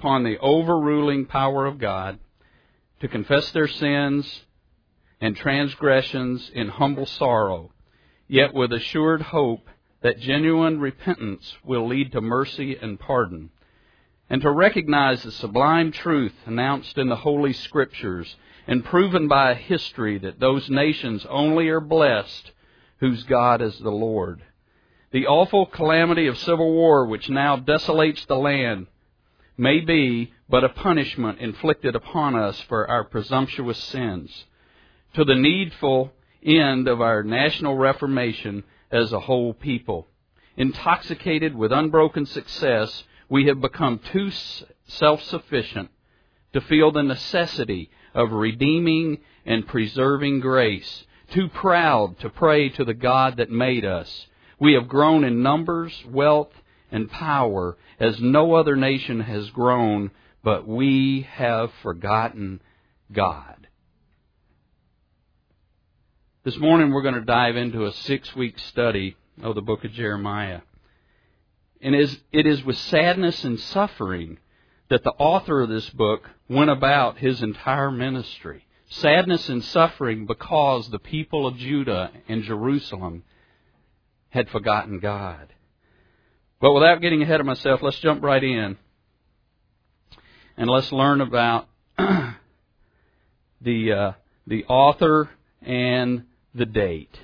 upon the overruling power of God, to confess their sins and transgressions in humble sorrow, yet with assured hope that genuine repentance will lead to mercy and pardon, and to recognize the sublime truth announced in the Holy Scriptures and proven by history that those nations only are blessed whose God is the Lord. The awful calamity of civil war which now desolates the land may be but a punishment inflicted upon us for our presumptuous sins, to the needful end of our national reformation as a whole people. Intoxicated with unbroken success, we have become too self-sufficient to feel the necessity of redeeming and preserving grace, too proud to pray to the God that made us. We have grown in numbers, wealth, and power as no other nation has grown, but we have forgotten God. This morning we're going to dive into a 6-week study of the book of Jeremiah. And it is with sadness and suffering that the author of this book went about his entire ministry. Sadness and suffering because the people of Judah and Jerusalem had forgotten God. But without getting ahead of myself, let's jump right in and let's learn about the author and the date.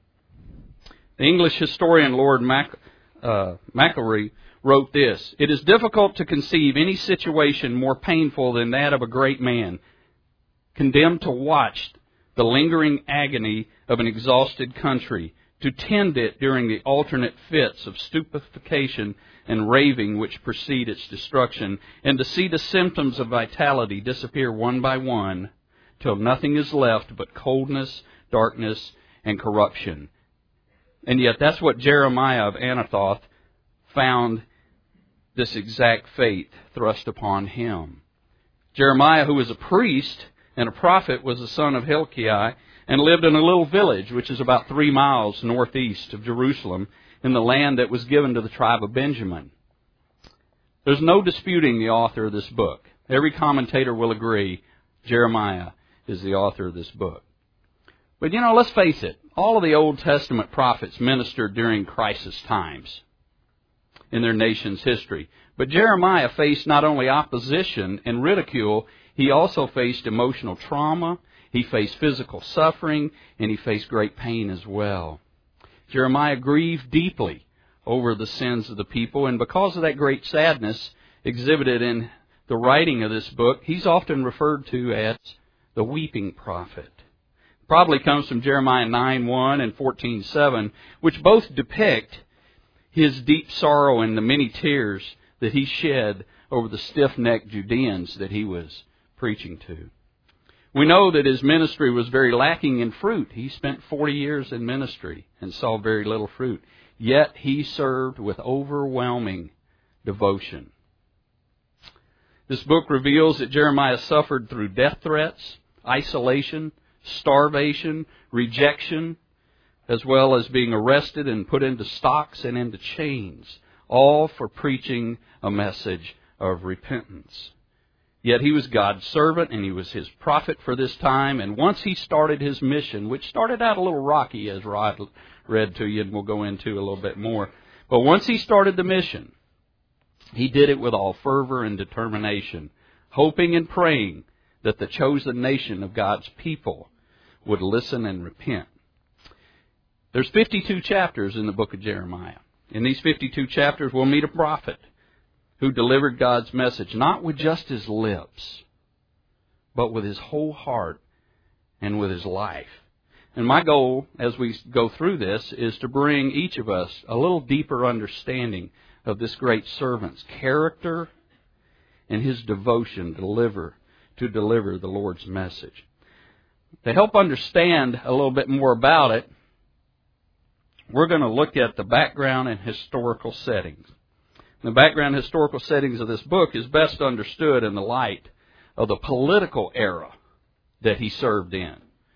The English historian Lord Macaulay wrote this: "It is difficult to conceive any situation more painful than that of a great man, condemned to watch the lingering agony of an exhausted country, to tend it during the alternate fits of stupefaction and raving which precede its destruction, and to see the symptoms of vitality disappear one by one, till nothing is left but coldness, darkness, and corruption." And yet that's what Jeremiah of Anathoth found, this exact fate thrust upon him. Jeremiah, who was a priest and a prophet, was the son of Hilkiah and lived in a little village which is about 3 miles northeast of Jerusalem in the land that was given to the tribe of Benjamin. There's no disputing the author of this book. Every commentator will agree Jeremiah is the author of this book. But let's face it, all of the Old Testament prophets ministered during crisis times in their nation's history. But Jeremiah faced not only opposition and ridicule, he also faced emotional trauma, he faced physical suffering, and he faced great pain as well. Jeremiah grieved deeply over the sins of the people, and because of that great sadness exhibited in the writing of this book, he's often referred to as the weeping prophet. Probably comes from Jeremiah 9:1 and 14:7, which both depict his deep sorrow and the many tears that he shed over the stiff-necked Judeans that he was preaching to. We know that his ministry was very lacking in fruit. He spent 40 years in ministry and saw very little fruit. Yet he served with overwhelming devotion. This book reveals that Jeremiah suffered through death threats, isolation, starvation, rejection, as well as being arrested and put into stocks and into chains, all for preaching a message of repentance. Yet he was God's servant and he was his prophet for this time, and once he started his mission, which started out a little rocky, as Rod read to you and we'll go into a little bit more, but once he started the mission, he did it with all fervor and determination, hoping and praying that the chosen nation of God's people would listen and repent. There's 52 chapters in the book of Jeremiah. In these 52 chapters, we'll meet a prophet who delivered God's message, not with just his lips, but with his whole heart and with his life. And my goal, as we go through this, is to bring each of us a little deeper understanding of this great servant's character and his devotion to deliver the Lord's message. To help understand a little bit more about it, we're going to look at the background and historical settings. The background and historical settings of this book is best understood in the light of the political era that he served in.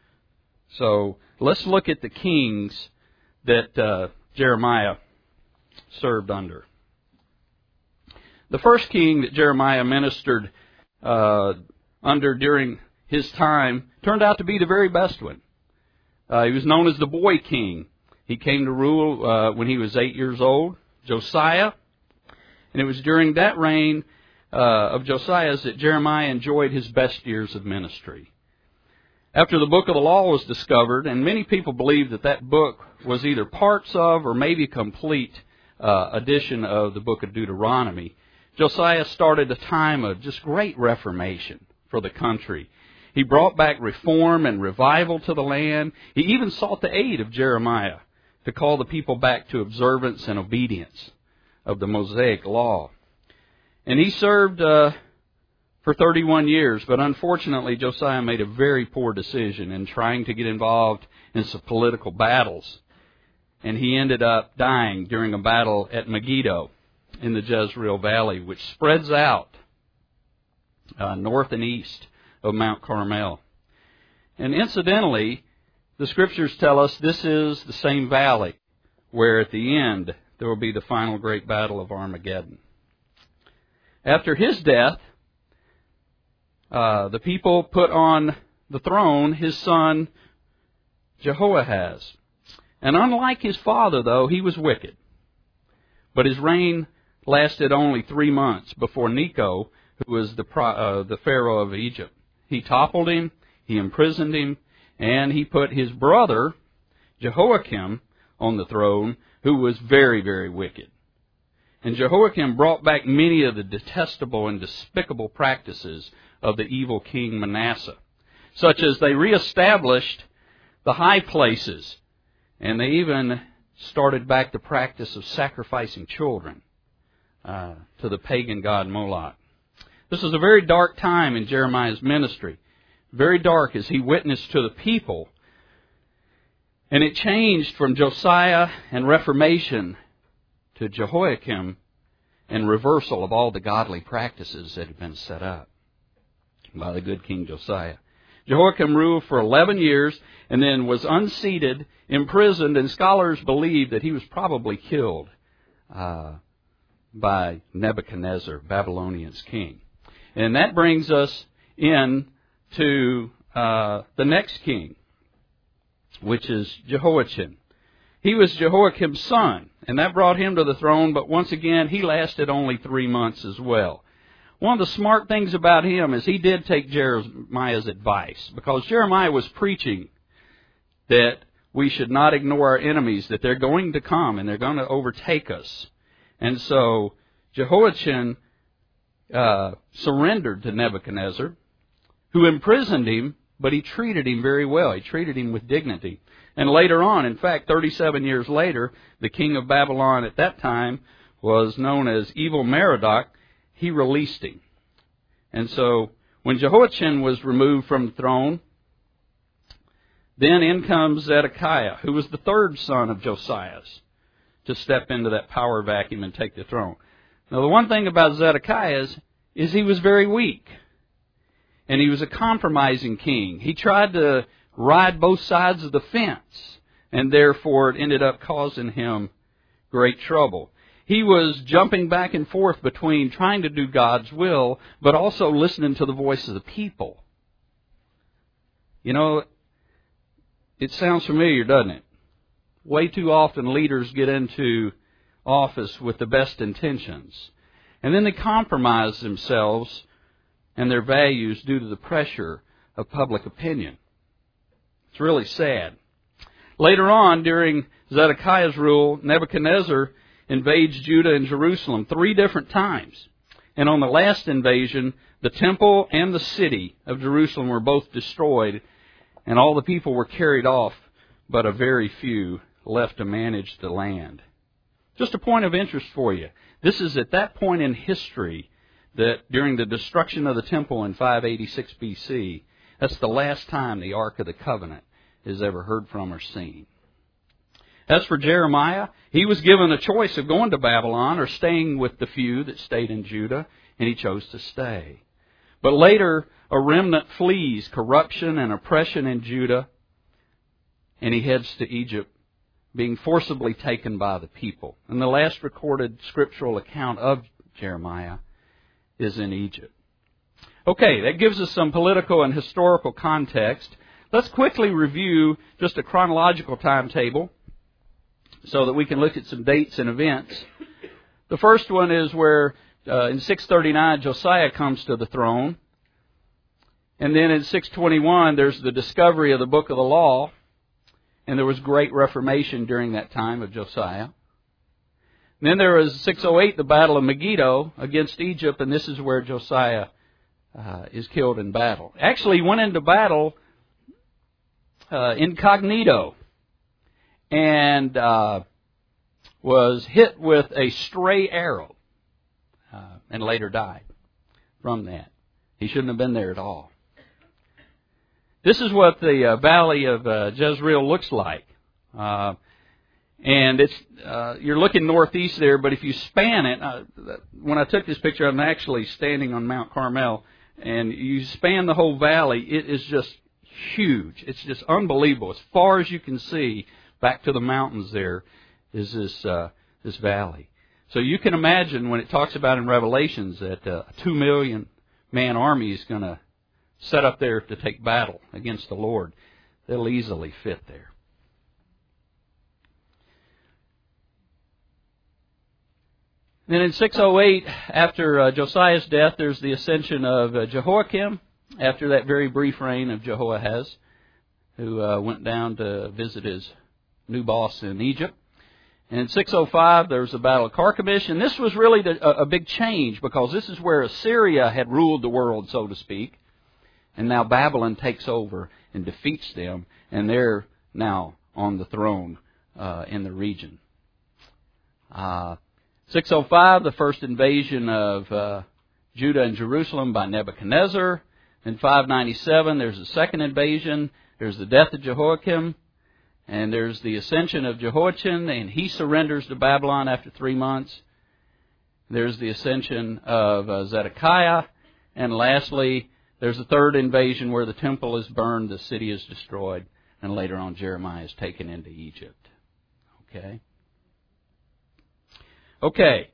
So let's look at the kings that Jeremiah served under. The first king that Jeremiah ministered under during his time turned out to be the very best one. He was known as the boy king. He came to rule when he was 8 years old, Josiah. And it was during that reign of Josiah's that Jeremiah enjoyed his best years of ministry. After the book of the law was discovered, and many people believe that that book was either parts of or maybe a complete edition of the book of Deuteronomy, Josiah started a time of just great reformation for the country. He brought back reform and revival to the land. He even sought the aid of Jeremiah to call the people back to observance and obedience of the Mosaic law. And he served for 31 years, but unfortunately Josiah made a very poor decision in trying to get involved in some political battles. And he ended up dying during a battle at Megiddo in the Jezreel Valley, which spreads out north and east of Mount Carmel. And incidentally, the Scriptures tell us this is the same valley where at the end there will be the final great battle of Armageddon. After his death, the people put on the throne his son Jehoahaz. And unlike his father, though, he was wicked. But his reign lasted only 3 months before Necho, who was the Pharaoh of Egypt. He toppled him, he imprisoned him, and he put his brother Jehoiakim on the throne, who was very, very wicked. And Jehoiakim brought back many of the detestable and despicable practices of the evil king Manasseh, such as they reestablished the high places, and they even started back the practice of sacrificing children to the pagan god Moloch. This was a very dark time in Jeremiah's ministry, very dark as he witnessed to the people. And it changed from Josiah and Reformation to Jehoiakim and reversal of all the godly practices that had been set up by the good King Josiah. Jehoiakim ruled for 11 years and then was unseated, imprisoned, and scholars believe that he was probably killed by Nebuchadnezzar, Babylonian's king. And that brings us in to the next king, which is Jehoiachin. He was Jehoiakim's son, and that brought him to the throne, but once again, he lasted only 3 months as well. One of the smart things about him is he did take Jeremiah's advice, because Jeremiah was preaching that we should not ignore our enemies, that they're going to come and they're going to overtake us. And so Jehoiachin surrendered to Nebuchadnezzar, who imprisoned him, but he treated him very well. He treated him with dignity. And later on, in fact, 37 years later, the king of Babylon at that time was known as Evil Merodach. He released him. And so when Jehoiachin was removed from the throne, then in comes Zedekiah, who was the third son of Josiah's, to step into that power vacuum and take the throne. Now, the one thing about Zedekiah is he was very weak. And he was a compromising king. He tried to ride both sides of the fence, and therefore it ended up causing him great trouble. He was jumping back and forth between trying to do God's will, but also listening to the voice of the people. You know, it sounds familiar, doesn't it? Way too often leaders get into office with the best intentions, and then they compromise themselves and their values due to the pressure of public opinion. It's really sad. Later on, during Zedekiah's rule, Nebuchadnezzar invades Judah and Jerusalem 3 different times. And on the last invasion, the temple and the city of Jerusalem were both destroyed, and all the people were carried off, but a very few left to manage the land. Just a point of interest for you. This is at that point in history that during the destruction of the temple in 586 BC, that's the last time the Ark of the Covenant is ever heard from or seen. As for Jeremiah, he was given a choice of going to Babylon or staying with the few that stayed in Judah, and he chose to stay. But later, a remnant flees corruption and oppression in Judah, and he heads to Egypt, being forcibly taken by the people. And the last recorded scriptural account of Jeremiah is in Egypt. Okay, that gives us some political and historical context. Let's quickly review just a chronological timetable so that we can look at some dates and events. The first one is where in 639 Josiah comes to the throne. And then in 621 there's the discovery of the book of the law. And there was great reformation during that time of Josiah. And then there was 608, the Battle of Megiddo against Egypt, and this is where Josiah is killed in battle. Actually, he went into battle incognito and was hit with a stray arrow and later died from that. He shouldn't have been there at all. This is what the valley of Jezreel looks like. And it's you're looking northeast there, but if you span it, when I took this picture, I'm actually standing on Mount Carmel, and you span the whole valley, it is just huge. It's just unbelievable. As far as you can see, back to the mountains there is this valley. So you can imagine when it talks about in Revelations that a 2 million man army is going to set up there to take battle against the Lord. They'll easily fit there. Then in 608, after Josiah's death, there's the ascension of Jehoiakim, after that very brief reign of Jehoahaz, who went down to visit his new boss in Egypt. And in 605, there was the Battle of Carchemish, and this was really a big change, because this is where Assyria had ruled the world, so to speak, and now Babylon takes over and defeats them, and they're now on the throne in the region. 605, the first invasion of Judah and Jerusalem by Nebuchadnezzar. In 597, there's a second invasion. There's the death of Jehoiakim. And there's the ascension of Jehoiachin, and he surrenders to Babylon after 3 months. There's the ascension of Zedekiah. And lastly, there's a third invasion where the temple is burned, the city is destroyed, and later on Jeremiah is taken into Egypt. Okay.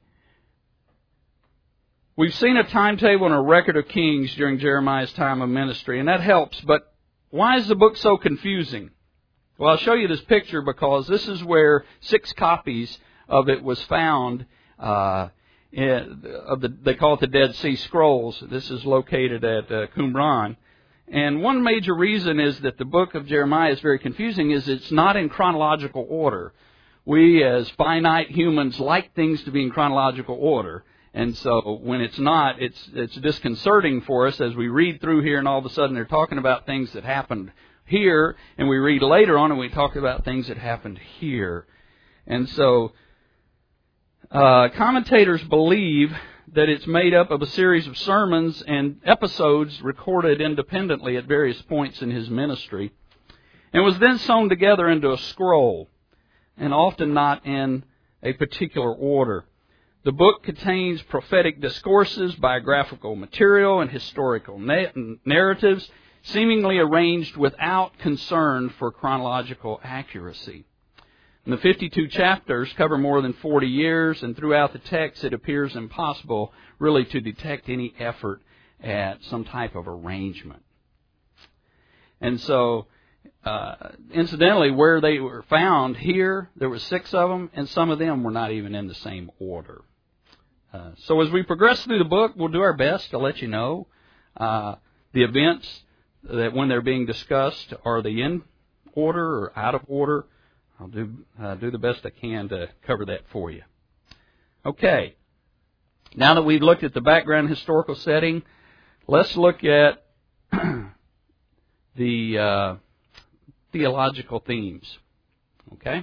We've seen a timetable and a record of kings during Jeremiah's time of ministry, and that helps, but why is the book so confusing? Well, I'll show you this picture because this is where 6 copies of it was found. They call it the Dead Sea Scrolls. This is located at Qumran. And one major reason is that the book of Jeremiah is very confusing is it's not in chronological order. We as finite humans like things to be in chronological order. And so when it's not, it's disconcerting for us as we read through here and all of a sudden they're talking about things that happened here, and we read later on and we talk about things that happened here. And so commentators believe that it's made up of a series of sermons and episodes recorded independently at various points in his ministry, and was then sewn together into a scroll, and often not in a particular order. The book contains prophetic discourses, biographical material, and historical narratives, seemingly arranged without concern for chronological accuracy. And the 52 chapters cover more than 40 years, and throughout the text it appears impossible really to detect any effort at some type of arrangement. And so, incidentally, where they were found here, there were 6 of them, and some of them were not even in the same order. So as we progress through the book, we'll do our best to let you know the events that when they're being discussed, are they in order or out of order? I'll do the best I can to cover that for you. Okay. Now that we've looked at the background historical setting, let's look at the theological themes. Okay?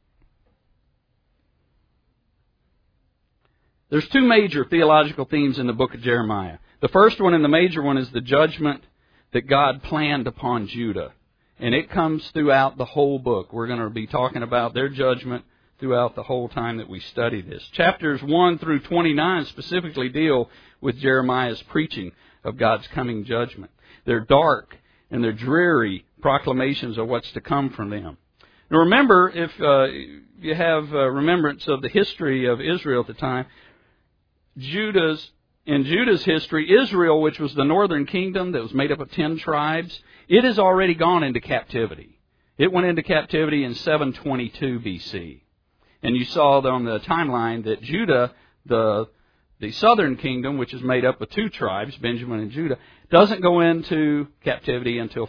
There's 2 major theological themes in the book of Jeremiah. The first one and the major one is the judgment that God planned upon Judah. And it comes throughout the whole book. We're going to be talking about their judgment throughout the whole time that we study this. Chapters 1 through 29 specifically deal with Jeremiah's preaching of God's coming judgment. They're dark and they're dreary proclamations of what's to come from them. Now remember, if you have remembrance of the history of Israel at the time, in Judah's history, Israel, which was the northern kingdom that was made up of 10 tribes, it has already gone into captivity. It went into captivity in 722 BC. And you saw on the timeline that Judah, the southern kingdom, which is made up of 2 tribes, Benjamin and Judah, doesn't go into captivity until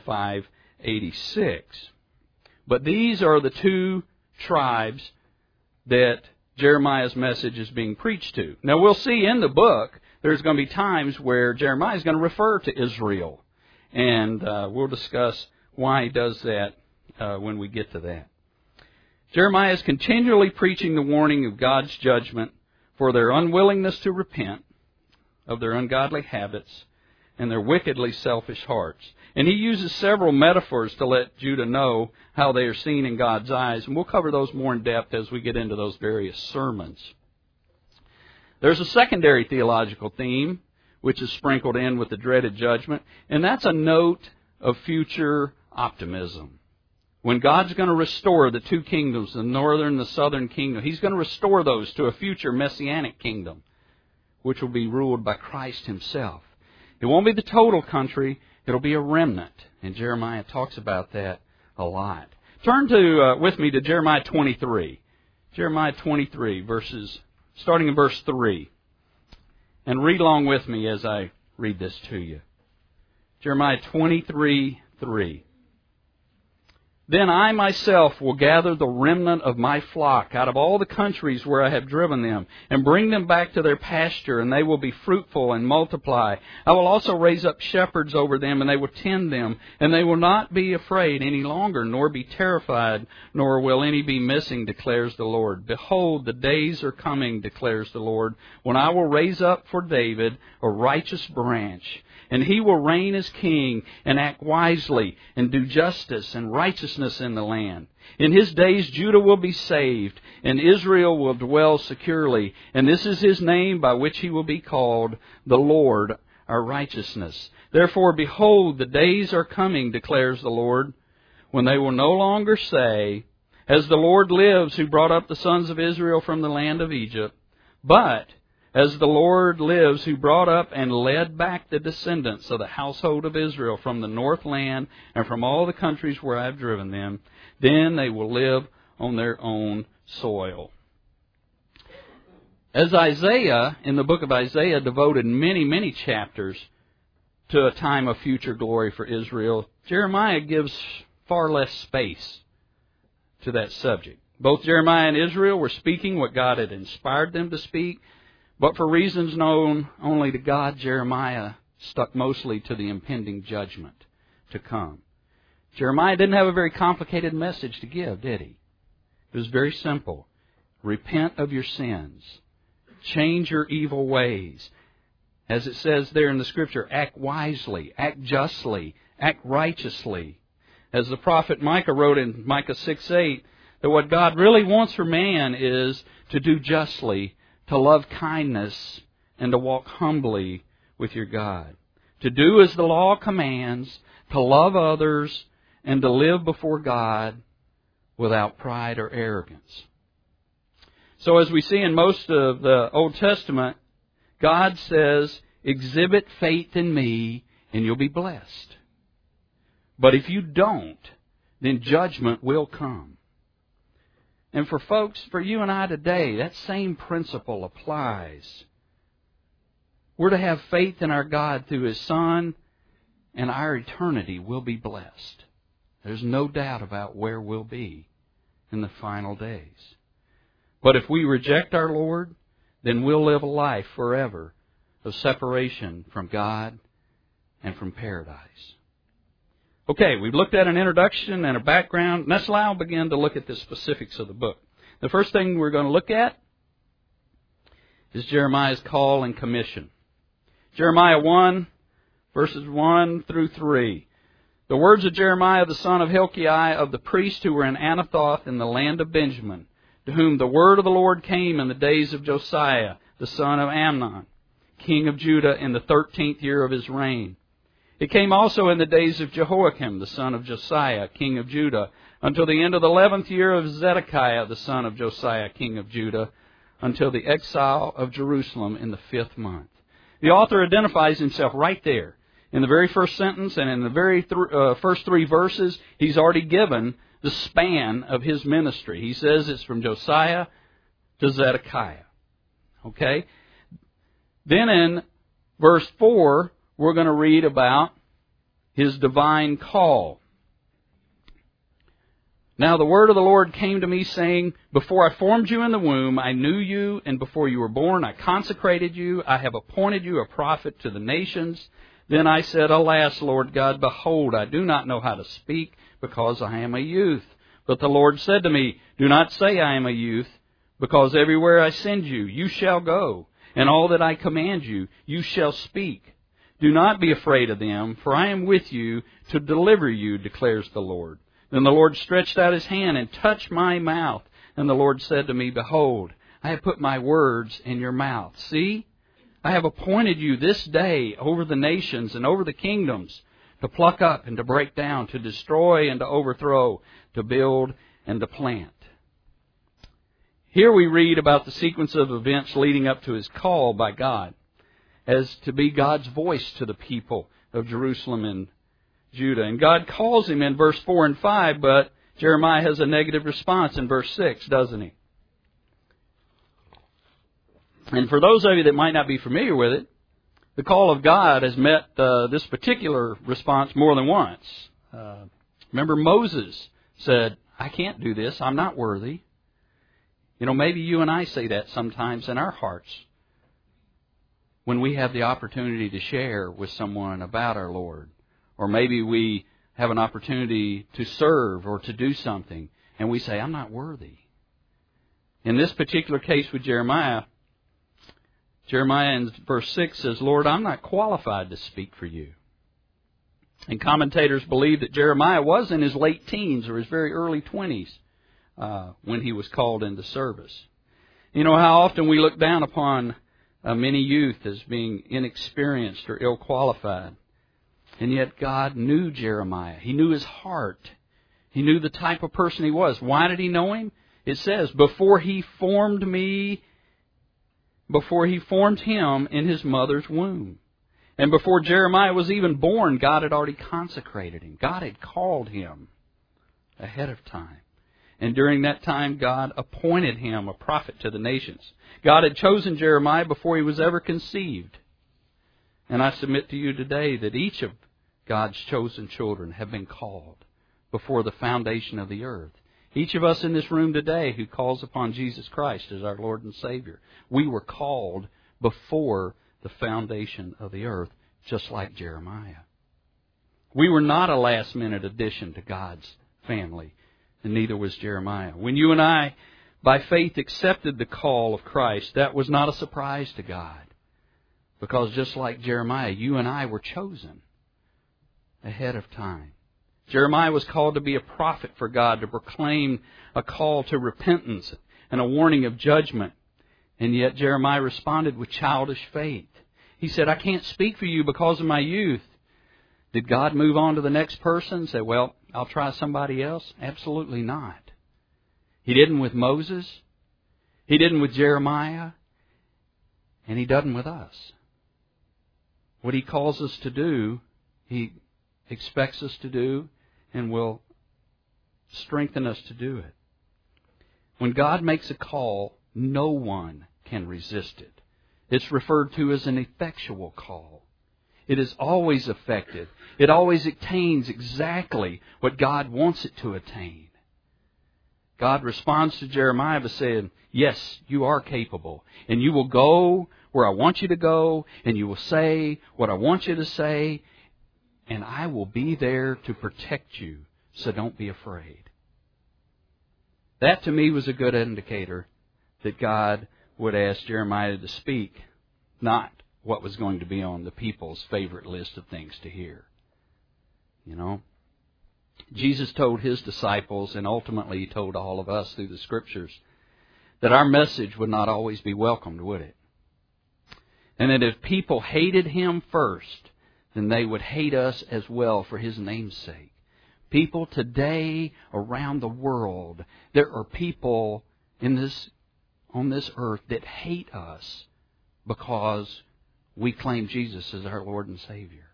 586. But these are the 2 tribes that Jeremiah's message is being preached to. Now we'll see in the book, there's going to be times where Jeremiah is going to refer to Israel. And we'll discuss why he does that when we get to that. Jeremiah is continually preaching the warning of God's judgment for their unwillingness to repent of their ungodly habits and their wickedly selfish hearts. And he uses several metaphors to let Judah know how they are seen in God's eyes. And we'll cover those more in depth as we get into those various sermons. There's a secondary theological theme, which is sprinkled in with the dreaded judgment, and that's a note of future optimism. When God's going to restore the 2 kingdoms, the northern and the southern kingdom, He's going to restore those to a future messianic kingdom, which will be ruled by Christ Himself. It won't be the total country, it'll be a remnant. And Jeremiah talks about that a lot. Turn with me to Jeremiah 23. Jeremiah 23, starting in verse 3. And read along with me as I read this to you. Jeremiah 23:3. Then I myself will gather the remnant of my flock out of all the countries where I have driven them, and bring them back to their pasture, and they will be fruitful and multiply. I will also raise up shepherds over them, and they will tend them, and they will not be afraid any longer, nor be terrified, nor will any be missing, declares the Lord. Behold, the days are coming, declares the Lord, when I will raise up for David a righteous branch, and he will reign as king and act wisely and do justice and righteousness in the land. In his days Judah will be saved and Israel will dwell securely. And this is his name by which he will be called, the Lord our righteousness. Therefore, behold, the days are coming, declares the Lord, when they will no longer say, as the Lord lives who brought up the sons of Israel from the land of Egypt, but as the Lord lives, who brought up and led back the descendants of the household of Israel from the north land and from all the countries where I have driven them, then they will live on their own soil. As Isaiah, in the book of Isaiah, devoted many, many chapters to a time of future glory for Israel, Jeremiah gives far less space to that subject. Both Jeremiah and Israel were speaking what God had inspired them to speak, but for reasons known only to God, Jeremiah stuck mostly to the impending judgment to come. Jeremiah didn't have a very complicated message to give, did he? It was very simple. Repent of your sins. Change your evil ways. As it says there in the Scripture, act wisely, act justly, act righteously. As the prophet Micah wrote in Micah 6:8, that what God really wants for man is to do justly, to love kindness, and to walk humbly with your God. To do as the law commands, to love others, and to live before God without pride or arrogance. So as we see in most of the Old Testament, God says, exhibit faith in me and you'll be blessed. But if you don't, then judgment will come. And for you and I today, that same principle applies. We're to have faith in our God through His Son, and our eternity will be blessed. There's no doubt about where we'll be in the final days. But if we reject our Lord, then we'll live a life forever of separation from God and from paradise. Okay, we've looked at an introduction and a background. Let's now begin to look at the specifics of the book. The first thing we're going to look at is Jeremiah's call and commission. Jeremiah 1, verses 1 through 3. The words of Jeremiah the son of Hilkiah, of the priests who were in Anathoth in the land of Benjamin, to whom the word of the Lord came in the days of Josiah, the son of Amnon, king of Judah, in the 13th year of his reign. It came also in the days of Jehoiakim, the son of Josiah, king of Judah, until the end of the 11th year of Zedekiah, the son of Josiah, king of Judah, until the exile of Jerusalem in the 5th month. The author identifies himself right there. In the very first sentence and in the very first 3 verses, he's already given the span of his ministry. He says it's from Josiah to Zedekiah. Okay? Then in verse 4, we're going to read about his divine call. Now the word of the Lord came to me, saying, Before I formed you in the womb, I knew you, and before you were born, I consecrated you. I have appointed you a prophet to the nations. Then I said, Alas, Lord God, behold, I do not know how to speak, because I am a youth. But the Lord said to me, Do not say I am a youth, because everywhere I send you, you shall go, and all that I command you, you shall speak. Do not be afraid of them, for I am with you to deliver you, declares the Lord. Then the Lord stretched out his hand and touched my mouth. And the Lord said to me, Behold, I have put my words in your mouth. See, I have appointed you this day over the nations and over the kingdoms, to pluck up and to break down, to destroy and to overthrow, to build and to plant. Here we read about the sequence of events leading up to his call by God, as to be God's voice to the people of Jerusalem and Judah. And God calls him in verse 4 and 5, but Jeremiah has a negative response in verse 6, doesn't he? And for those of you that might not be familiar with it, the call of God has met this particular response more than once. Remember, Moses said, I can't do this. I'm not worthy. You know, maybe you and I say that sometimes in our hearts when we have the opportunity to share with someone about our Lord. Or maybe we have an opportunity to serve or to do something, and we say, I'm not worthy. In this particular case with Jeremiah in verse 6 says, Lord, I'm not qualified to speak for you. And commentators believe that Jeremiah was in his late teens or his very early 20s when he was called into service. You know how often we look down upon many youth as being inexperienced or ill-qualified. And yet God knew Jeremiah. He knew his heart. He knew the type of person he was. Why did he know him? It says, before he formed him in his mother's womb. And before Jeremiah was even born, God had already consecrated him. God had called him ahead of time. And during that time, God appointed him a prophet to the nations. God had chosen Jeremiah before he was ever conceived. And I submit to you today that each of God's chosen children have been called before the foundation of the earth. Each of us in this room today who calls upon Jesus Christ as our Lord and Savior, we were called before the foundation of the earth, just like Jeremiah. We were not a last-minute addition to God's family, and neither was Jeremiah. When you and I, by faith, accepted the call of Christ, that was not a surprise to God. Because just like Jeremiah, you and I were chosen ahead of time. Jeremiah was called to be a prophet for God, to proclaim a call to repentance and a warning of judgment. And yet Jeremiah responded with childish faith. He said, I can't speak for you because of my youth. Did God move on to the next person and say, well, I'll try somebody else? Absolutely not. He didn't with Moses. He didn't with Jeremiah. And He doesn't with us. What He calls us to do, He expects us to do and will strengthen us to do it. When God makes a call, no one can resist it. It's referred to as an effectual call. It is always effective. It always attains exactly what God wants it to attain. God responds to Jeremiah by saying, yes, you are capable, and you will go where I want you to go, and you will say what I want you to say, and I will be there to protect you, so don't be afraid. That to me was a good indicator that God would ask Jeremiah to speak, not what was going to be on the people's favorite list of things to hear. You know, Jesus told His disciples, and ultimately He told all of us through the Scriptures, that our message would not always be welcomed, would it? And that if people hated Him first, then they would hate us as well for His name's sake. People today around the world, there are people on this earth that hate us because we claim Jesus as our Lord and Savior.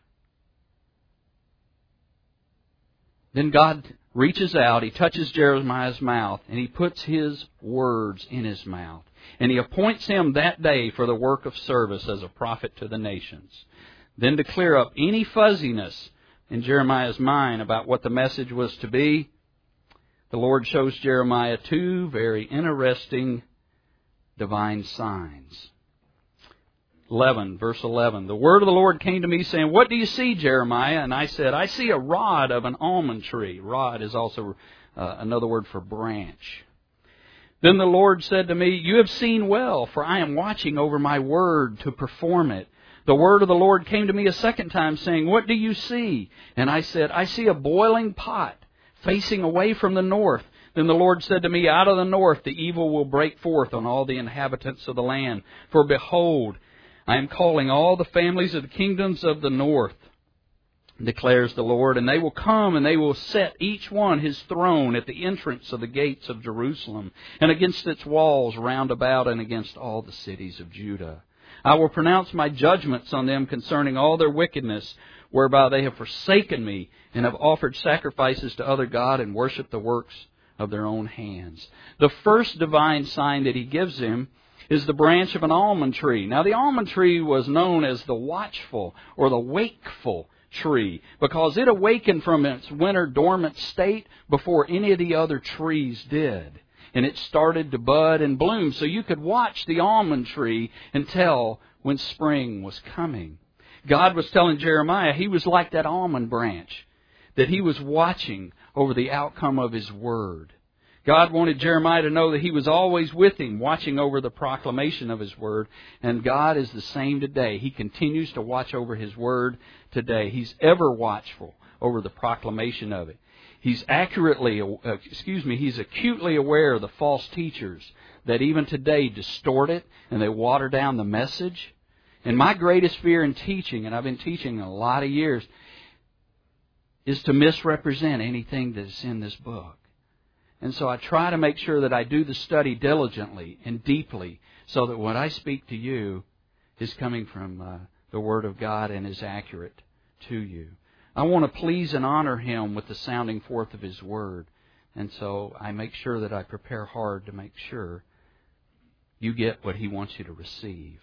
Then God reaches out, He touches Jeremiah's mouth, and He puts His words in his mouth. And He appoints him that day for the work of service as a prophet to the nations. Then to clear up any fuzziness in Jeremiah's mind about what the message was to be, the Lord shows Jeremiah two very interesting divine signs. 11, verse 11. The word of the Lord came to me saying, "What do you see, Jeremiah?" And I said, "I see a rod of an almond tree." Rod is also another word for branch. Then the Lord said to me, "You have seen well, for I am watching over my word to perform it." The word of the Lord came to me a second time, saying, "What do you see?" And I said, "I see a boiling pot facing away from the north." Then the Lord said to me, "Out of the north the evil will break forth on all the inhabitants of the land. For behold, I am calling all the families of the kingdoms of the north, declares the Lord, and they will come and they will set each one his throne at the entrance of the gates of Jerusalem, and against its walls round about, and against all the cities of Judah. I will pronounce my judgments on them concerning all their wickedness, whereby they have forsaken me, and have offered sacrifices to other gods, and worshipped the works of their own hands." The first divine sign that He gives him is the branch of an almond tree. Now, the almond tree was known as the watchful or the wakeful tree because it awakened from its winter dormant state before any of the other trees did. And it started to bud and bloom. So you could watch the almond tree and tell when spring was coming. God was telling Jeremiah he was like that almond branch, that He was watching over the outcome of His word. God wanted Jeremiah to know that He was always with him, watching over the proclamation of His word. And God is the same today. He continues to watch over His word today. He's ever watchful over the proclamation of it. He's acutely aware of the false teachers that even today distort it and they water down the message. And my greatest fear in teaching, and I've been teaching a lot of years, is to misrepresent anything that's in this book. And so I try to make sure that I do the study diligently and deeply so that what I speak to you is coming from the Word of God and is accurate to you. I want to please and honor Him with the sounding forth of His Word. And so I make sure that I prepare hard to make sure you get what He wants you to receive.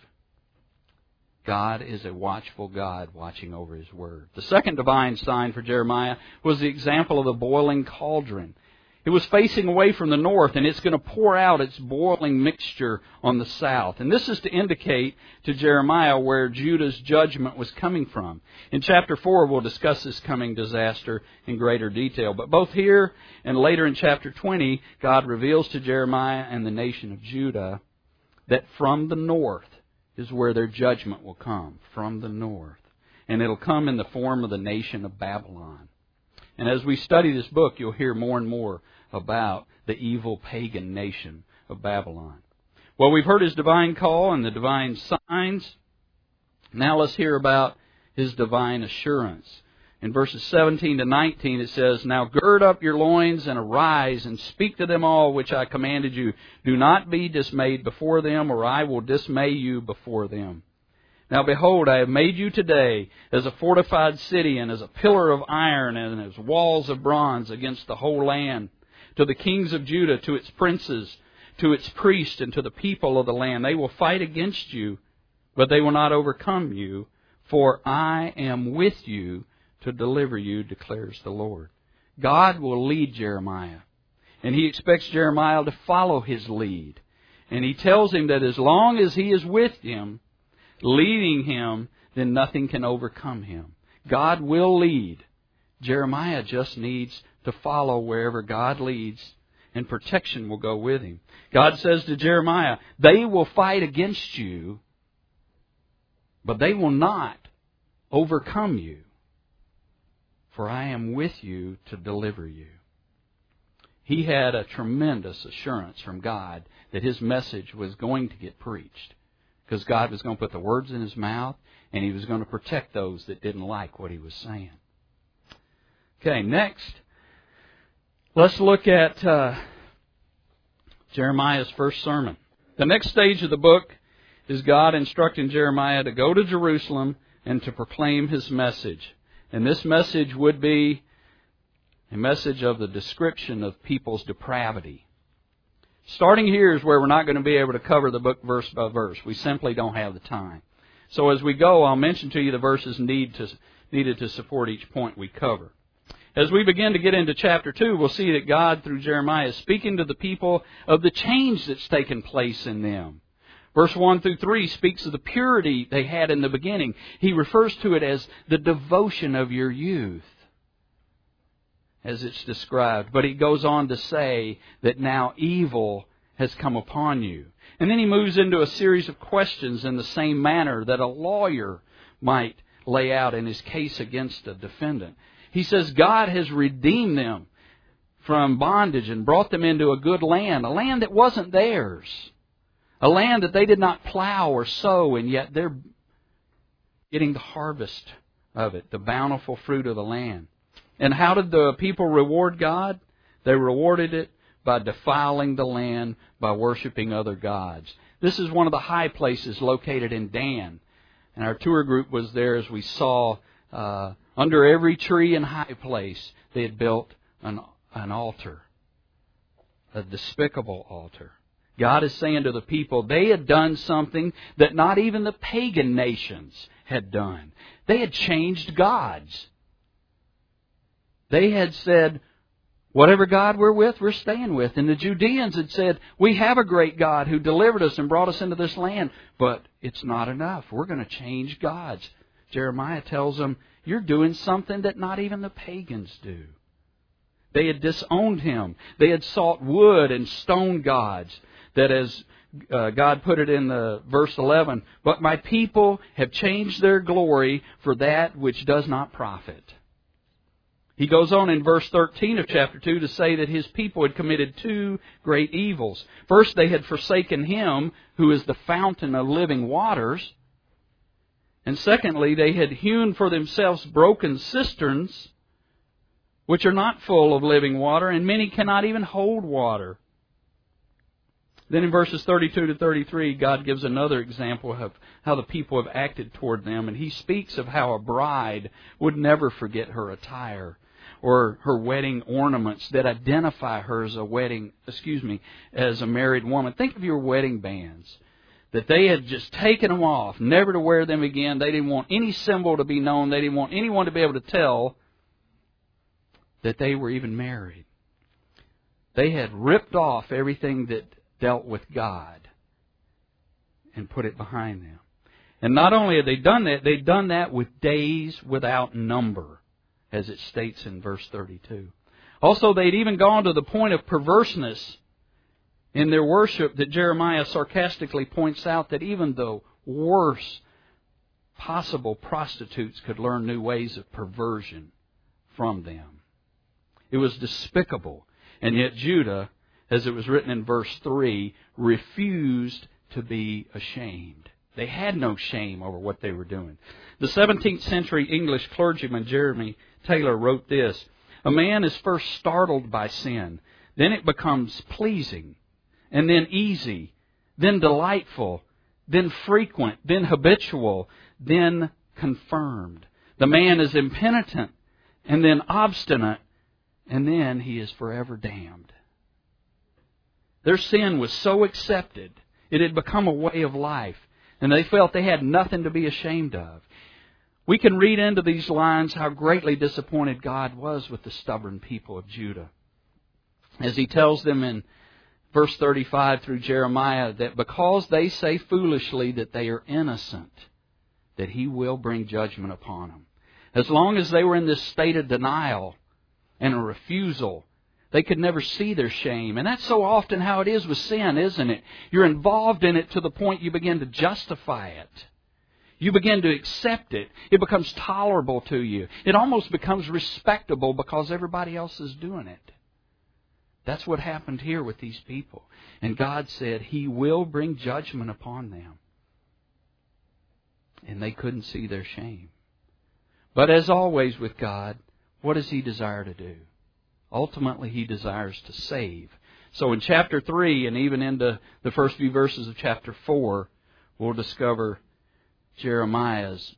God is a watchful God watching over His Word. The second divine sign for Jeremiah was the example of the boiling cauldron. It was facing away from the north, and it's going to pour out its boiling mixture on the south. And this is to indicate to Jeremiah where Judah's judgment was coming from. In chapter 4, we'll discuss this coming disaster in greater detail. But both here and later in chapter 20, God reveals to Jeremiah and the nation of Judah that from the north is where their judgment will come. From the north. And it'll come in the form of the nation of Babylon. And as we study this book, you'll hear more and more about the evil pagan nation of Babylon. Well, we've heard His divine call and the divine signs. Now let's hear about His divine assurance. In verses 17 to 19 it says, "Now gird up your loins and arise and speak to them all which I commanded you. Do not be dismayed before them, or I will dismay you before them. Now behold, I have made you today as a fortified city and as a pillar of iron and as walls of bronze against the whole land. To the kings of Judah, to its princes, to its priests, and to the people of the land. They will fight against you, but they will not overcome you, for I am with you to deliver you, declares the Lord." God will lead Jeremiah, and He expects Jeremiah to follow His lead. And He tells him that as long as He is with him, leading him, then nothing can overcome him. God will lead. Jeremiah just needs to follow wherever God leads, and protection will go with him. God says to Jeremiah, they will fight against you, but they will not overcome you, for I am with you to deliver you. He had a tremendous assurance from God that his message was going to get preached, because God was going to put the words in his mouth, and He was going to protect those that didn't like what he was saying. Okay, next, let's look at Jeremiah's first sermon. The next stage of the book is God instructing Jeremiah to go to Jerusalem and to proclaim His message. And this message would be a message of the description of people's depravity. Starting here is where we're not going to be able to cover the book verse by verse. We simply don't have the time. So as we go, I'll mention to you the verses needed to support each point we cover. As we begin to get into chapter 2, we'll see that God, through Jeremiah, is speaking to the people of the change that's taken place in them. Verse 1 through 3 speaks of the purity they had in the beginning. He refers to it as the devotion of your youth, as it's described. But he goes on to say that now evil has come upon you. And then he moves into a series of questions in the same manner that a lawyer might lay out in his case against a defendant. He says God has redeemed them from bondage and brought them into a good land, a land that wasn't theirs, a land that they did not plow or sow, and yet they're getting the harvest of it, the bountiful fruit of the land. And how did the people reward God? They rewarded it by defiling the land, by worshiping other gods. This is one of the high places located in Dan. And our tour group was there as we saw under every tree and high place they had built an altar, a despicable altar. God is saying to the people they had done something that not even the pagan nations had done. They had changed gods. They had said, whatever God we're with, we're staying with. And the Judeans had said, we have a great God who delivered us and brought us into this land, but it's not enough. We're going to change gods. Jeremiah tells them, you're doing something that not even the pagans do. They had disowned Him. They had sought wood and stone gods, that as God put it in the verse 11, but my people have changed their glory for that which does not profit. He goes on in verse 13 of chapter 2 to say that His people had committed two great evils. First, they had forsaken Him, who is the fountain of living waters. And secondly, they had hewn for themselves broken cisterns, which are not full of living water, and many cannot even hold water. Then in verses 32 to 33, God gives another example of how the people have acted toward them. And He speaks of how a bride would never forget her attire or her wedding ornaments that identify her as as a married woman. Think of your wedding bands, that they had just taken them off, never to wear them again. They didn't want any symbol to be known. They didn't want anyone to be able to tell that they were even married. They had ripped off everything that dealt with God and put it behind them. And not only had they done that, they'd done that with days without number, as it states in verse 32. Also, they'd even gone to the point of perverseness in their worship that Jeremiah sarcastically points out that even the worst possible prostitutes could learn new ways of perversion from them. It was despicable. And yet Judah, as it was written in verse 3, refused to be ashamed. They had no shame over what they were doing. The 17th century English clergyman Jeremy Taylor wrote this: a man is first startled by sin, then it becomes pleasing, and then easy, then delightful, then frequent, then habitual, then confirmed. The man is impenitent, and then obstinate, and then he is forever damned. Their sin was so accepted, it had become a way of life, and they felt they had nothing to be ashamed of. We can read into these lines how greatly disappointed God was with the stubborn people of Judah, as He tells them in verse 35 through Jeremiah that because they say foolishly that they are innocent, that He will bring judgment upon them. As long as they were in this state of denial and a refusal, they could never see their shame. And that's so often how it is with sin, isn't it? You're involved in it to the point you begin to justify it. You begin to accept it. It becomes tolerable to you. It almost becomes respectable because everybody else is doing it. That's what happened here with these people. And God said He will bring judgment upon them. And they couldn't see their shame. But as always with God, what does He desire to do? Ultimately, He desires to save. So in chapter 3 and even into the first few verses of chapter 4, we'll discover Jeremiah's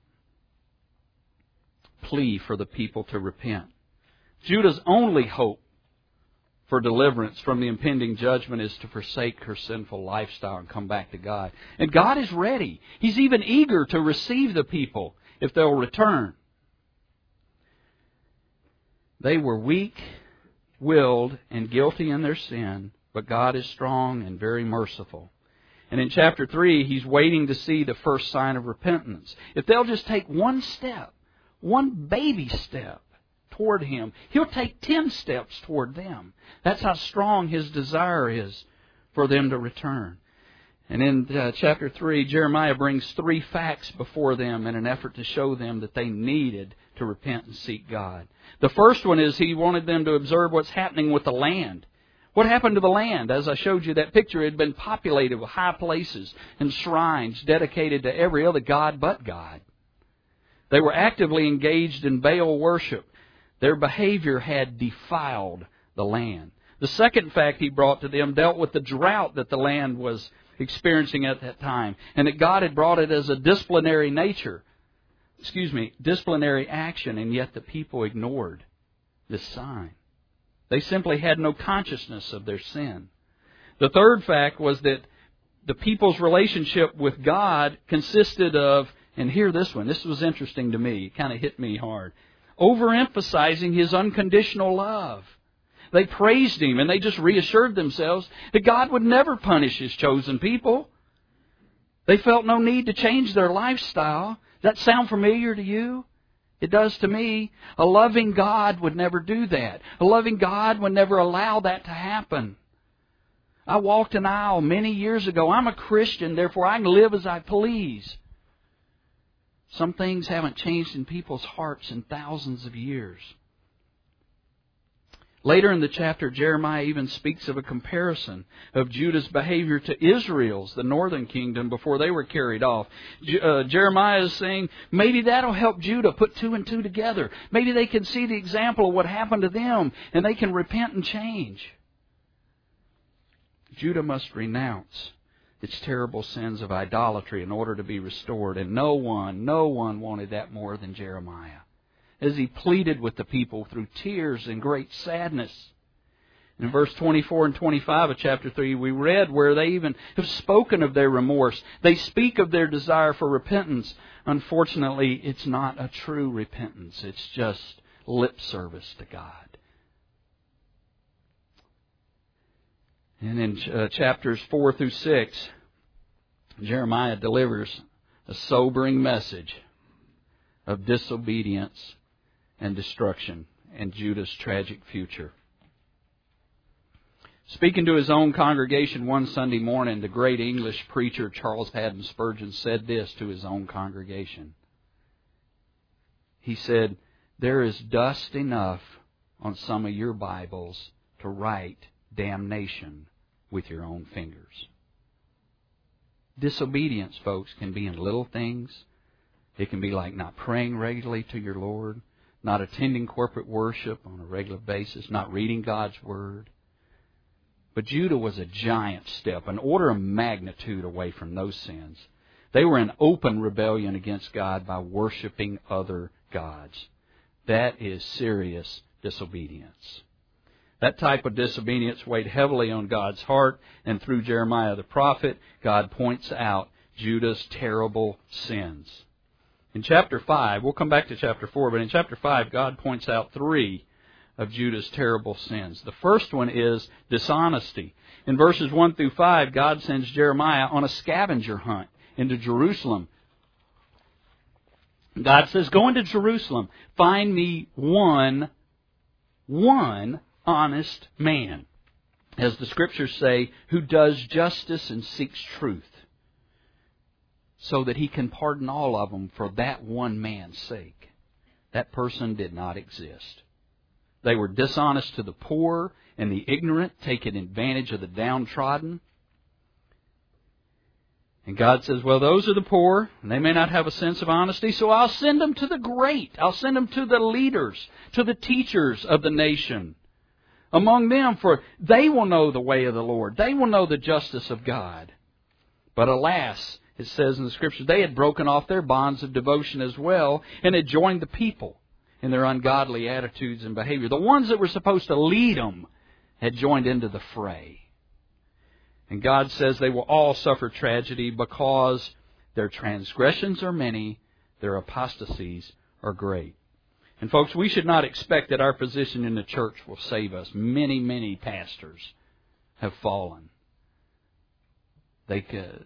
plea for the people to repent. Judah's only hope for deliverance from the impending judgment is to forsake her sinful lifestyle and come back to God. And God is ready. He's even eager to receive the people if they'll return. They were weak-willed and guilty in their sin, but God is strong and very merciful. And in chapter 3, He's waiting to see the first sign of repentance. If they'll just take one step, one baby step toward Him, He'll take 10 steps toward them. That's how strong His desire is for them to return. And in chapter 3, Jeremiah brings 3 facts before them in an effort to show them that they needed to repent and seek God. The first one is he wanted them to observe what's happening with the land. What happened to the land? As I showed you that picture, it had been populated with high places and shrines dedicated to every other god but God. They were actively engaged in Baal worship. Their behavior had defiled the land. The second fact he brought to them dealt with the drought that the land was experiencing at that time, and that God had brought it as a disciplinary action, and yet the people ignored this sign. They simply had no consciousness of their sin. The third fact was that the people's relationship with God consisted of, and hear this one, this was interesting to me, it kind of hit me hard, overemphasizing His unconditional love. They praised Him and they just reassured themselves that God would never punish His chosen people. They felt no need to change their lifestyle. Does that sound familiar to you? It does to me. A loving God would never do that. A loving God would never allow that to happen. I walked an aisle many years ago. I'm a Christian, therefore I can live as I please. Some things haven't changed in people's hearts in thousands of years. Later in the chapter, Jeremiah even speaks of a comparison of Judah's behavior to Israel's, the northern kingdom, before they were carried off. Jeremiah is saying, maybe that'll help Judah put 2 and 2 together. Maybe they can see the example of what happened to them, and they can repent and change. Judah must renounce its terrible sins of idolatry in order to be restored. And no one wanted that more than Jeremiah, as he pleaded with the people through tears and great sadness. In verse 24 and 25 of chapter 3, we read where they even have spoken of their remorse. They speak of their desire for repentance. Unfortunately, it's not a true repentance. It's just lip service to God. And in chapters 4 through 6, Jeremiah delivers a sobering message of disobedience and destruction and Judah's tragic future. Speaking to his own congregation one Sunday morning, the great English preacher Charles Haddon Spurgeon said this to his own congregation. He said, "There is dust enough on some of your Bibles to write damnation with your own fingers." Disobedience, folks, can be in little things. It can be like not praying regularly to your Lord, not attending corporate worship on a regular basis, not reading God's Word. But Judah was a giant step, an order of magnitude away from those sins. They were in open rebellion against God by worshiping other gods. That is serious disobedience. That type of disobedience weighed heavily on God's heart, and through Jeremiah the prophet, God points out Judah's terrible sins. In chapter 5, we'll come back to chapter 4, but in chapter 5, God points out 3 of Judah's terrible sins. The first one is dishonesty. In verses 1 through 5, God sends Jeremiah on a scavenger hunt into Jerusalem. God says, "Go into Jerusalem, find me one honest man," as the Scriptures say, who does justice and seeks truth, so that He can pardon all of them for that one man's sake. That person did not exist. They were dishonest to the poor and the ignorant, taking advantage of the downtrodden. And God says, well, those are the poor, and they may not have a sense of honesty, so I'll send them to the great. I'll send them to the leaders, to the teachers of the nation. among them, for they will know the way of the Lord. They will know the justice of God. But alas, it says in the Scriptures, they had broken off their bonds of devotion as well and had joined the people in their ungodly attitudes and behavior. The ones that were supposed to lead them had joined into the fray. And God says they will all suffer tragedy because their transgressions are many, their apostasies are great. And folks, we should not expect that our position in the church will save us. Many, many pastors have fallen. They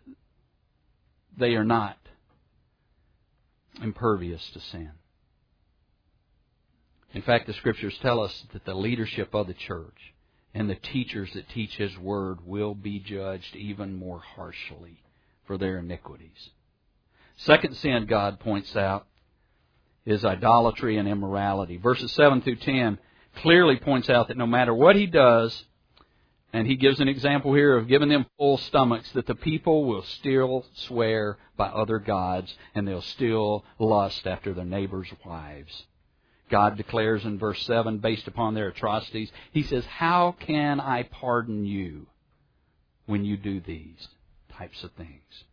are not impervious to sin. In fact, the Scriptures tell us that the leadership of the church and the teachers that teach His Word will be judged even more harshly for their iniquities. Second sin God points out is idolatry and immorality. Verses 7 through 10 clearly points out that no matter what he does, and he gives an example here of giving them full stomachs, that the people will still swear by other gods and they'll still lust after their neighbors' wives. God declares in verse 7, based upon their atrocities, He says, "How can I pardon you when you do these types of things?"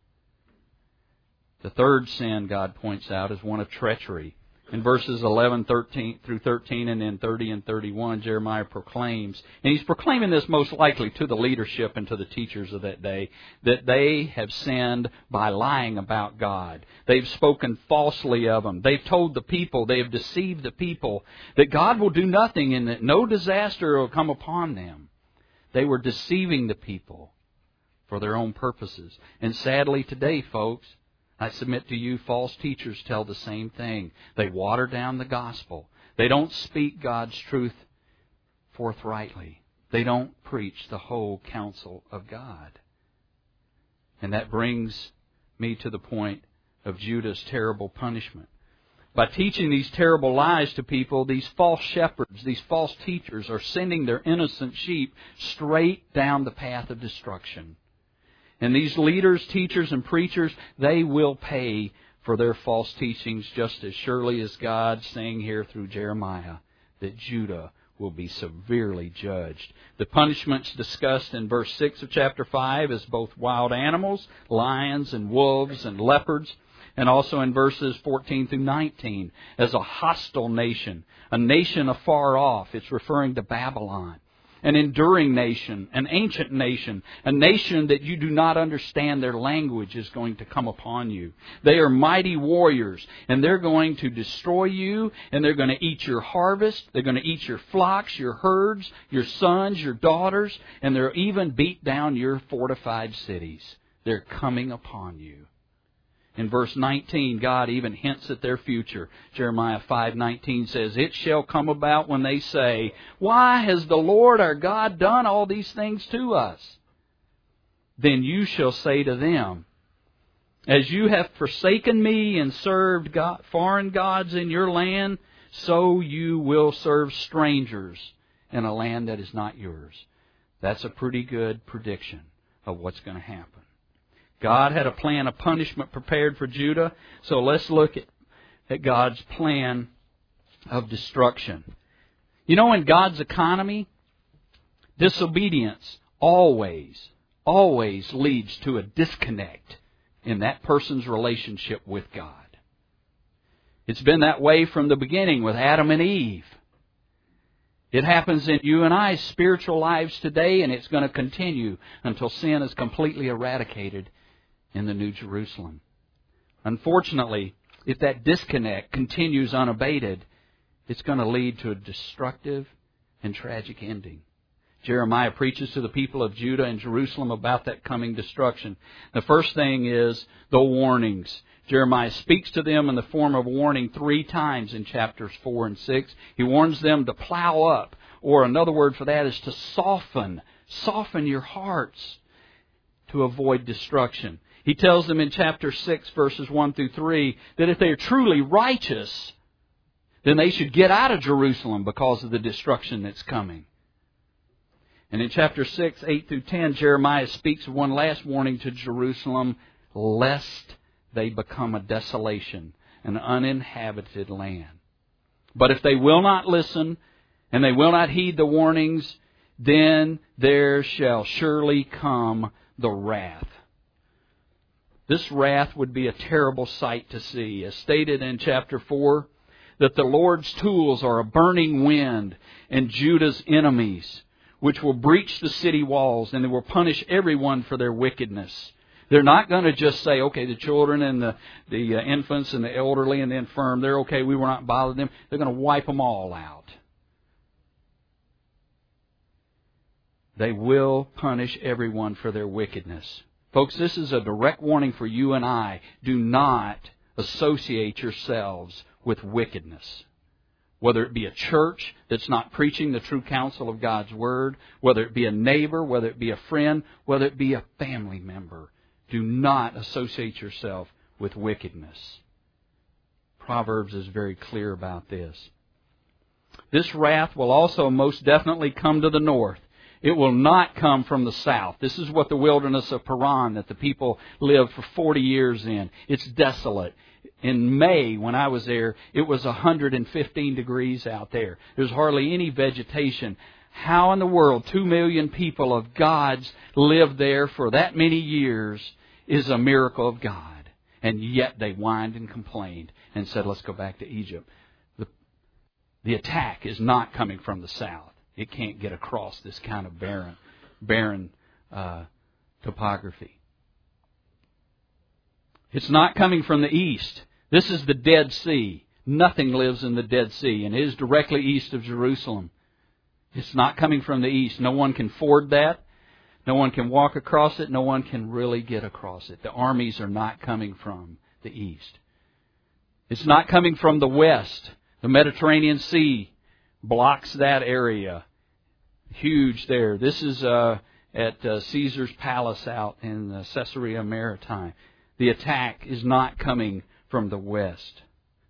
The third sin God points out is one of treachery. In verses 11 through 13 and then 30 and 31, Jeremiah proclaims, and he's proclaiming this most likely to the leadership and to the teachers of that day, that they have sinned by lying about God. They've spoken falsely of Him. They've told the people, they have deceived the people, that God will do nothing and that no disaster will come upon them. They were deceiving the people for their own purposes. And sadly today, folks, I submit to you, false teachers tell the same thing. They water down the gospel. They don't speak God's truth forthrightly. They don't preach the whole counsel of God. And that brings me to the point of Judah's terrible punishment. By teaching these terrible lies to people, these false shepherds, these false teachers are sending their innocent sheep straight down the path of destruction. And these leaders, teachers, and preachers, they will pay for their false teachings just as surely as God saying here through Jeremiah that Judah will be severely judged. The punishments discussed in verse 6 of chapter 5 is both wild animals, lions and wolves and leopards, and also in verses 14 through 19 as a hostile nation, a nation afar off. It's referring to Babylon. An enduring nation, an ancient nation, a nation that you do not understand their language is going to come upon you. They are mighty warriors, and they're going to destroy you, and they're going to eat your harvest, they're going to eat your flocks, your herds, your sons, your daughters, and they'll even beat down your fortified cities. They're coming upon you. In verse 19, God even hints at their future. Jeremiah 5:19 says, "It shall come about when they say, 'Why has the Lord our God done all these things to us?' Then you shall say to them, 'As you have forsaken me and served foreign gods in your land, so you will serve strangers in a land that is not yours.'" That's a pretty good prediction of what's going to happen. God had a plan of punishment prepared for Judah. So let's look at God's plan of destruction. You know, in God's economy, disobedience always leads to a disconnect in that person's relationship with God. It's been that way from the beginning with Adam and Eve. It happens in you and I's spiritual lives today, and it's going to continue until sin is completely eradicated in the New Jerusalem. Unfortunately, if that disconnect continues unabated, it's going to lead to a destructive and tragic ending. Jeremiah preaches to the people of Judah and Jerusalem about that coming destruction. The first thing is the warnings. Jeremiah speaks to them in the form of warning 3 times in chapters 4 and 6. He warns them to plow up, or another word for that is to soften your hearts to avoid destruction. He tells them in chapter 6, verses 1 through 3, that if they are truly righteous, then they should get out of Jerusalem because of the destruction that's coming. And in chapter 6, 8 through 10, Jeremiah speaks of one last warning to Jerusalem, lest they become a desolation, an uninhabited land. But if they will not listen, and they will not heed the warnings, then there shall surely come the wrath. This wrath would be a terrible sight to see. As stated in chapter 4, that the Lord's tools are a burning wind and Judah's enemies, which will breach the city walls, and they will punish everyone for their wickedness. They're not going to just say, okay, the children and the infants and the elderly and the infirm, they're okay, we will not bother them. They're going to wipe them all out. They will punish everyone for their wickedness. Folks, this is a direct warning for you and I. Do not associate yourselves with wickedness. Whether it be a church that's not preaching the true counsel of God's Word, whether it be a neighbor, whether it be a friend, whether it be a family member. Do not associate yourself with wickedness. Proverbs is very clear about this. This wrath will also most definitely come to the north. It will not come from the south. This is what the wilderness of Paran that the people lived for 40 years in. It's desolate. In May, when I was there, it was 115 degrees out there. There's hardly any vegetation. How in the world 2 million people of God's lived there for that many years is a miracle of God. And yet they whined and complained and said, let's go back to Egypt. The attack is not coming from the south. It can't get across this kind of barren topography. It's not coming from the east. This is the Dead Sea. Nothing lives in the Dead Sea, and it is directly east of Jerusalem. It's not coming from the east. No one can ford that. No one can walk across it. No one can really get across it. The armies are not coming from the east. It's not coming from the west. The Mediterranean Sea blocks that area. Huge there. This is at Caesar's palace out in Caesarea Maritime. The attack is not coming from the west.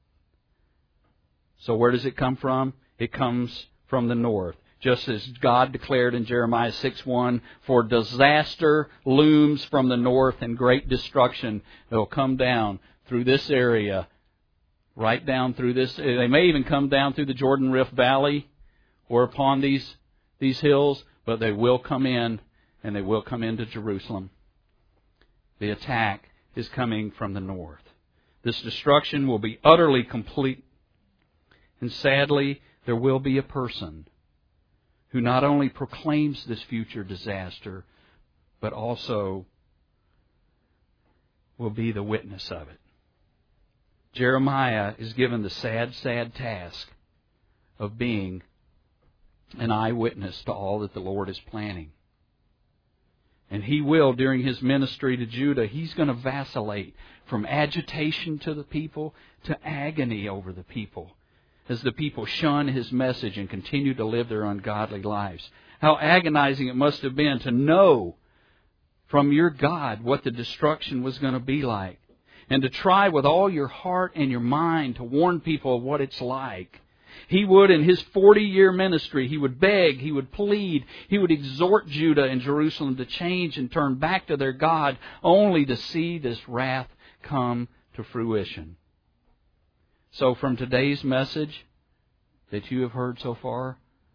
So where does it come from? It comes from the north. Just as God declared in Jeremiah 6:1, for disaster looms from the north and great destruction. It will come down through this area, right down through this. They may even come down through the Jordan Rift Valley or upon these hills, but they will come in, and they will come into Jerusalem. The attack is coming from the north. This destruction will be utterly complete. And sadly, there will be a person who not only proclaims this future disaster, but also will be the witness of it. Jeremiah is given the sad, sad task of being an eyewitness to all that the Lord is planning. And he will, during his ministry to Judah, he's going to vacillate from agitation to the people to agony over the people as the people shun his message and continue to live their ungodly lives. How agonizing it must have been to know from your God what the destruction was going to be like, and to try with all your heart and your mind to warn people of what it's like. He would, in his 40-year ministry, he would beg, he would plead, he would exhort Judah and Jerusalem to change and turn back to their God, only to see this wrath come to fruition. So from today's message that you have heard so far,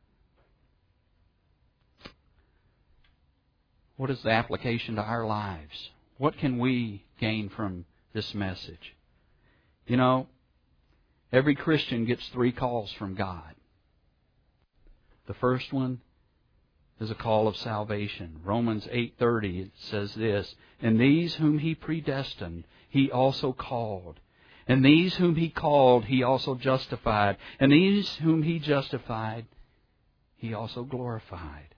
what is the application to our lives? What can we gain from this message? You know, every Christian gets 3 calls from God. The first one is a call of salvation. Romans 8:30, it says this, and these whom he predestined, he also called. And these whom he called, he also justified. And these whom he justified, he also glorified.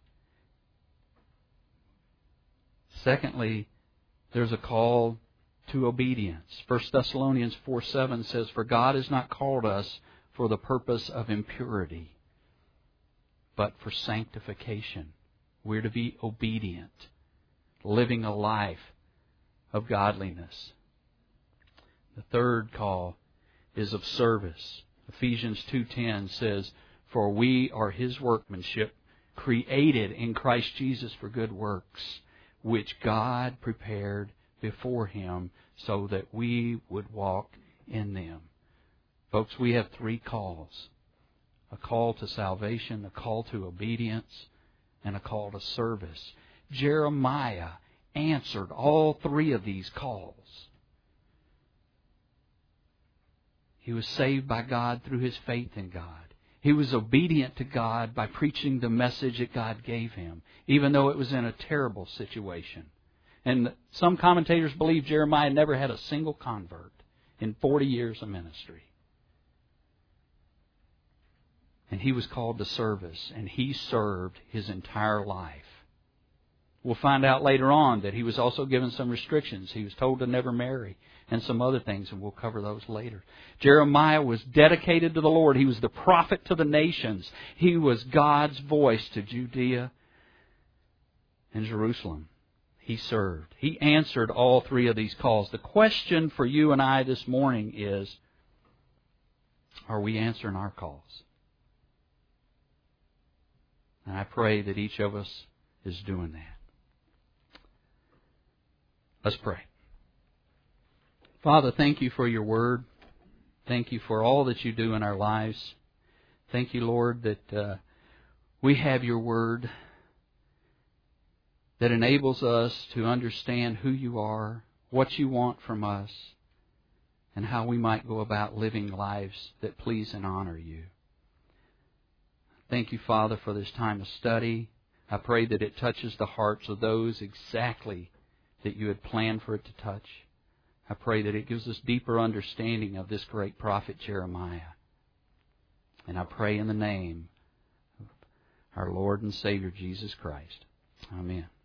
Secondly, there's a call to obedience. 1 Thessalonians 4:7 says, for God has not called us for the purpose of impurity, but for sanctification. We're to be obedient, living a life of godliness. The third call is of service. Ephesians 2:10 says, for we are his workmanship, created in Christ Jesus for good works, which God prepared before him so that we would walk in them. Folks, we have 3 calls. a call to salvation, a call to obedience, and a call to service. Jeremiah answered all three of these calls. He was saved by God through his faith in God. He was obedient to God by preaching the message that God gave him, even though it was in a terrible situation. And some commentators believe Jeremiah never had a single convert in 40 years of ministry. And he was called to service, and he served his entire life. We'll find out later on that he was also given some restrictions. He was told to never marry and some other things, and we'll cover those later. Jeremiah was dedicated to the Lord. He was the prophet to the nations. He was God's voice to Judea and Jerusalem. He served. He answered all three of these calls. The question for you and I this morning is, are we answering our calls? And I pray that each of us is doing that. Let's pray. Father, thank you for your word. Thank you for all that you do in our lives. Thank you, Lord, that we have your word that enables us to understand who you are, what you want from us, and how we might go about living lives that please and honor you. Thank you, Father, for this time of study. I pray that it touches the hearts of those exactly that you had planned for it to touch. I pray that it gives us deeper understanding of this great prophet Jeremiah. And I pray in the name of our Lord and Savior Jesus Christ. Amen.